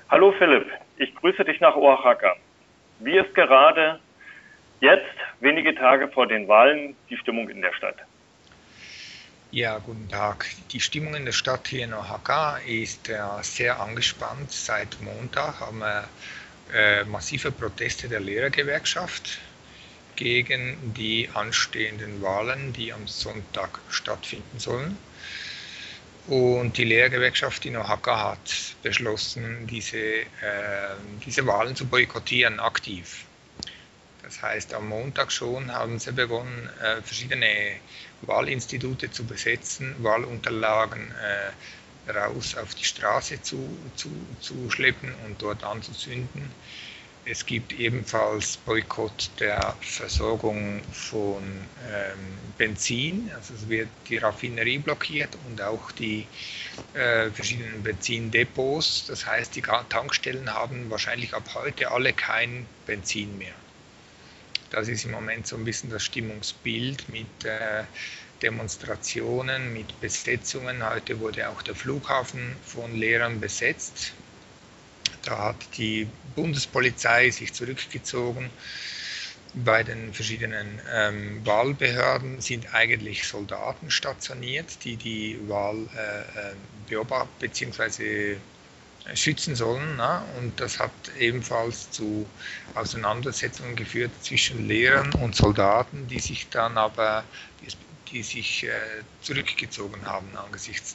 Hallo Philipp, ich grüße dich nach Oaxaca. Wie ist gerade jetzt, wenige Tage vor den Wahlen, die Stimmung in der Stadt? Ja, guten Tag. Die Stimmung in der Stadt hier in Oaxaca ist sehr angespannt. Seit Montag haben wir massive Proteste der Lehrergewerkschaft gegen die anstehenden Wahlen, die am Sonntag stattfinden sollen. Und die Lehrergewerkschaft in Oaxaca hat beschlossen, diese Wahlen zu boykottieren, aktiv. Das heißt, am Montag schon haben sie begonnen, verschiedene Wahlinstitute zu besetzen, Wahlunterlagen raus auf die Straße zu schleppen und dort anzuzünden. Es gibt ebenfalls Boykott der Versorgung von Benzin, also es wird die Raffinerie blockiert und auch die verschiedenen Benzindepots. Das heißt, die Tankstellen haben wahrscheinlich ab heute alle kein Benzin mehr. Das ist im Moment so ein bisschen das Stimmungsbild mit Demonstrationen, mit Besetzungen. Heute wurde auch der Flughafen von Lehrern besetzt. Da hat die Bundespolizei sich zurückgezogen. Bei den verschiedenen Wahlbehörden sind eigentlich Soldaten stationiert, die die Wahl beobachten bzw. schützen sollen. Ne? Und das hat ebenfalls zu Auseinandersetzungen geführt zwischen Lehrern und Soldaten, die sich dann aber zurückgezogen haben angesichts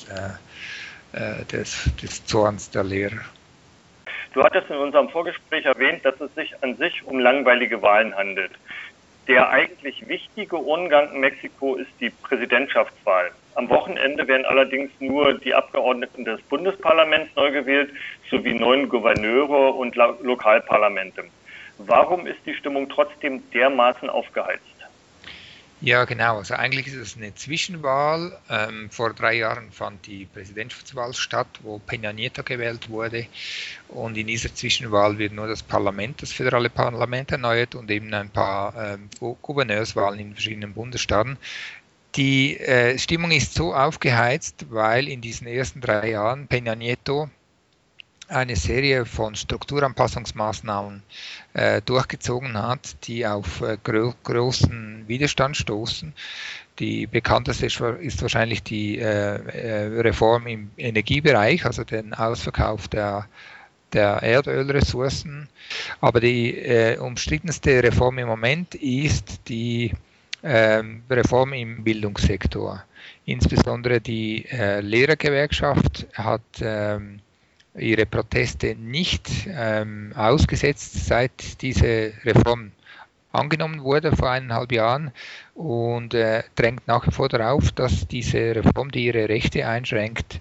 des Zorns der Lehrer. Du hattest in unserem Vorgespräch erwähnt, dass es sich an sich um langweilige Wahlen handelt. Der eigentlich wichtige Urnengang in Mexiko ist die Präsidentschaftswahl. Am Wochenende werden allerdings nur die Abgeordneten des Bundesparlaments neu gewählt, sowie 9 Gouverneure und Lokalparlamente. Warum ist die Stimmung trotzdem dermaßen aufgeheizt? Ja, genau. Also eigentlich ist es eine Zwischenwahl. Vor 3 Jahren fand die Präsidentschaftswahl statt, wo Peña Nieto gewählt wurde. Und in dieser Zwischenwahl wird nur das Parlament, das föderale Parlament erneuert und eben ein paar Gouverneurswahlen in verschiedenen Bundesstaaten. Die Stimmung ist so aufgeheizt, weil in diesen ersten 3 Jahren Peña Nieto eine Serie von Strukturanpassungsmaßnahmen durchgezogen hat, die auf großen Widerstand stoßen. Die bekannteste ist wahrscheinlich die Reform im Energiebereich, also den Ausverkauf der Erdölressourcen. Aber die umstrittenste Reform im Moment ist die Reform im Bildungssektor. Insbesondere die Lehrergewerkschaft hat ihre Proteste nicht ausgesetzt, seit diese Reform angenommen wurde vor 1,5 Jahren und drängt nach wie vor darauf, dass diese Reform, die ihre Rechte einschränkt,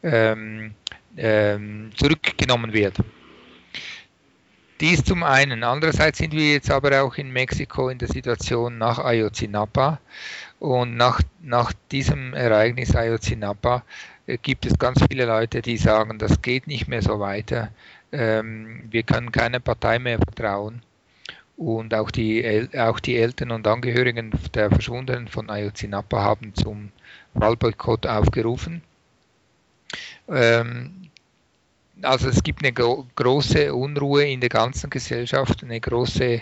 zurückgenommen wird. Dies zum einen. Andererseits sind wir jetzt aber auch in Mexiko in der Situation nach Ayotzinapa. Und nach diesem Ereignis Ayotzinapa gibt es ganz viele Leute, die sagen, das geht nicht mehr so weiter. Wir können keiner Partei mehr vertrauen. Und auch die Eltern und Angehörigen der Verschwundenen von Ayotzinapa haben zum Wahlboykott aufgerufen. Also es gibt eine große Unruhe in der ganzen Gesellschaft, eine große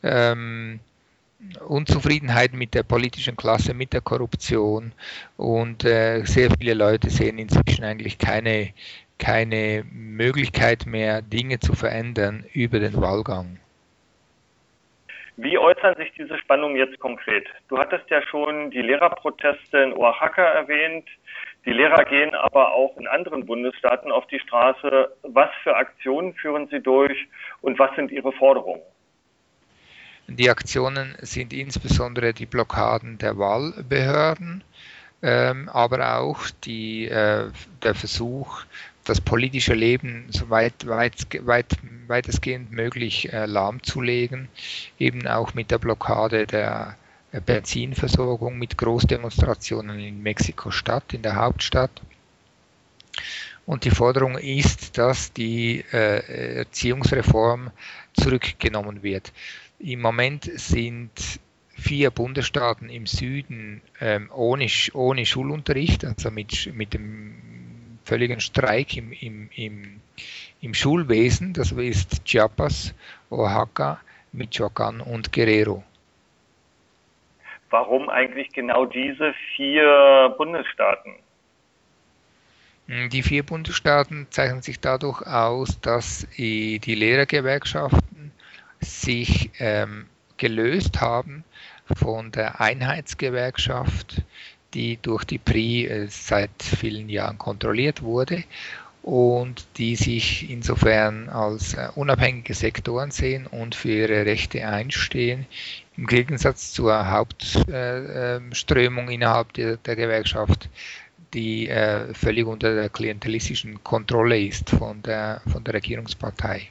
Unzufriedenheit mit der politischen Klasse, mit der Korruption und sehr viele Leute sehen inzwischen eigentlich keine Möglichkeit mehr, Dinge zu verändern über den Wahlgang. Wie äußern sich diese Spannungen jetzt konkret? Du hattest ja schon die Lehrerproteste in Oaxaca erwähnt. Die Lehrer gehen aber auch in anderen Bundesstaaten auf die Straße. Was für Aktionen führen sie durch und was sind ihre Forderungen? Die Aktionen sind insbesondere die Blockaden der Wahlbehörden, aber auch der Versuch, das politische Leben so weitestgehend möglich lahmzulegen, eben auch mit der Blockade der Benzinversorgung, mit Großdemonstrationen in Mexiko-Stadt, in der Hauptstadt. Und die Forderung ist, dass die Erziehungsreform zurückgenommen wird. Im Moment sind 4 Bundesstaaten im Süden ohne Schulunterricht, also mit dem völligen Streik im Schulwesen, das ist Chiapas, Oaxaca, Michoacán und Guerrero. Warum eigentlich genau diese 4 Bundesstaaten? Die 4 Bundesstaaten zeichnen sich dadurch aus, dass die Lehrergewerkschaften sich gelöst haben von der Einheitsgewerkschaft, die durch die PRI seit vielen Jahren kontrolliert wurde und die sich insofern als unabhängige Sektoren sehen und für ihre Rechte einstehen, im Gegensatz zur Hauptströmung innerhalb der Gewerkschaft, die völlig unter der klientelistischen Kontrolle ist von der Regierungspartei.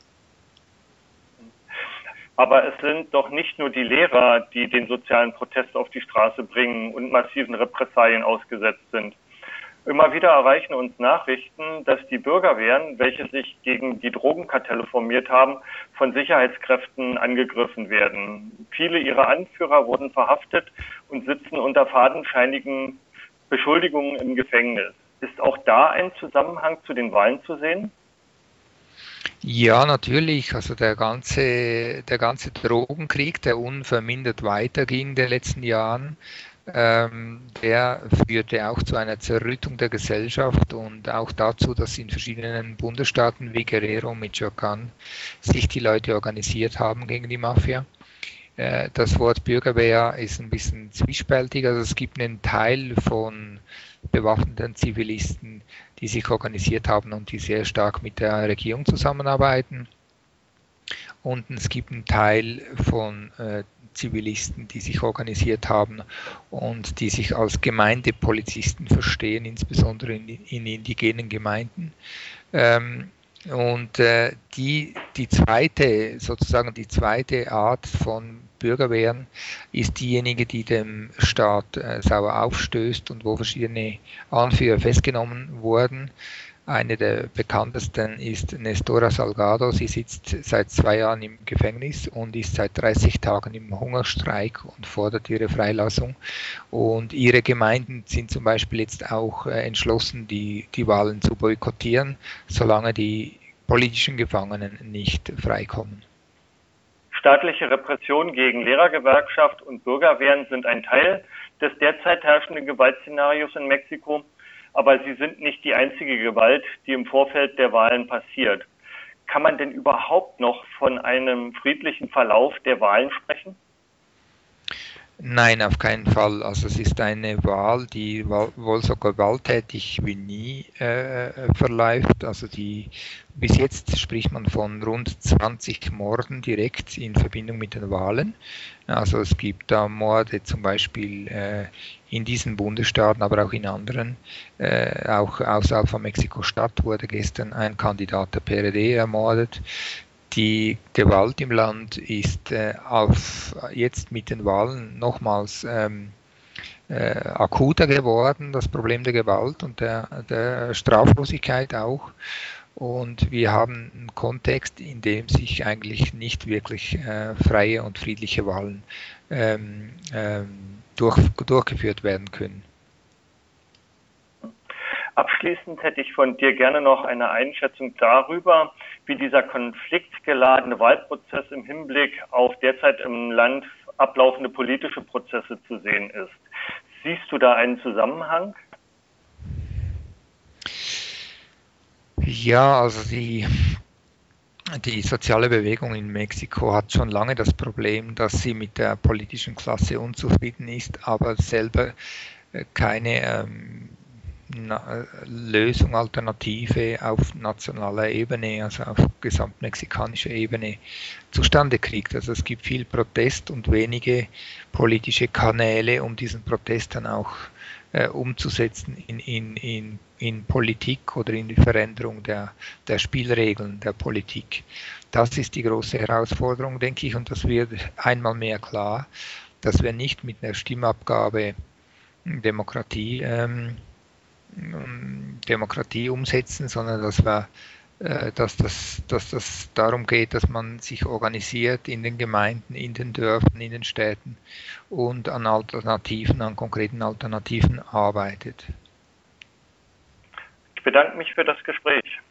Aber es sind doch nicht nur die Lehrer, die den sozialen Protest auf die Straße bringen und massiven Repressalien ausgesetzt sind. Immer wieder erreichen uns Nachrichten, dass die Bürgerwehren, welche sich gegen die Drogenkartelle formiert haben, von Sicherheitskräften angegriffen werden. Viele ihrer Anführer wurden verhaftet und sitzen unter fadenscheinigen Beschuldigungen im Gefängnis. Ist auch da ein Zusammenhang zu den Wahlen zu sehen? Ja, natürlich. Also der ganze Drogenkrieg, der unvermindert weiterging in den letzten Jahren, der führte auch zu einer Zerrüttung der Gesellschaft und auch dazu, dass in verschiedenen Bundesstaaten wie Guerrero und Michoacán sich die Leute organisiert haben gegen die Mafia. Das Wort Bürgerwehr ist ein bisschen zwiespältig. Also es gibt einen Teil von bewaffneten Zivilisten, die sich organisiert haben und die sehr stark mit der Regierung zusammenarbeiten. Und es gibt einen Teil von Zivilisten, die sich organisiert haben und die sich als Gemeindepolizisten verstehen, insbesondere in indigenen Gemeinden. Die zweite Art von Bürgerwehren ist diejenige, die dem Staat sauer aufstößt und wo verschiedene Anführer festgenommen wurden. Eine der bekanntesten ist Nestora Salgado. Sie sitzt seit 2 Jahren im Gefängnis und ist seit 30 Tagen im Hungerstreik und fordert ihre Freilassung. Und ihre Gemeinden sind zum Beispiel jetzt auch entschlossen, die Wahlen zu boykottieren, solange die politischen Gefangenen nicht freikommen. Staatliche Repression gegen Lehrergewerkschaft und Bürgerwehren sind ein Teil des derzeit herrschenden Gewaltszenarios in Mexiko, aber sie sind nicht die einzige Gewalt, die im Vorfeld der Wahlen passiert. Kann man denn überhaupt noch von einem friedlichen Verlauf der Wahlen sprechen? Nein, auf keinen Fall. Also es ist eine Wahl, die wohl so gewalttätig wie nie verläuft. Also bis jetzt spricht man von rund 20 Morden direkt in Verbindung mit den Wahlen. Also es gibt da Morde zum Beispiel in diesen Bundesstaaten, aber auch in anderen. Auch außerhalb von Mexiko-Stadt wurde gestern ein Kandidat der PRD ermordet. Die Gewalt im Land ist jetzt mit den Wahlen nochmals akuter geworden, das Problem der Gewalt und der Straflosigkeit auch. Und wir haben einen Kontext, in dem sich eigentlich nicht wirklich freie und friedliche Wahlen durchgeführt werden können. Abschließend hätte ich von dir gerne noch eine Einschätzung darüber, wie dieser konfliktgeladene Wahlprozess im Hinblick auf derzeit im Land ablaufende politische Prozesse zu sehen ist. Siehst du da einen Zusammenhang? Ja, also die soziale Bewegung in Mexiko hat schon lange das Problem, dass sie mit der politischen Klasse unzufrieden ist, aber selber keine Lösung, Alternative auf nationaler Ebene, also auf gesamtmexikanischer Ebene zustande kriegt. Also es gibt viel Protest und wenige politische Kanäle, um diesen Protest dann auch umzusetzen in Politik oder in die Veränderung der Spielregeln der Politik. Das ist die große Herausforderung, denke ich, und das wird einmal mehr klar, dass wir nicht mit einer Stimmabgabe Demokratie umsetzen, sondern dass das darum geht, dass man sich organisiert in den Gemeinden, in den Dörfern, in den Städten und an konkreten Alternativen arbeitet. Ich bedanke mich für das Gespräch.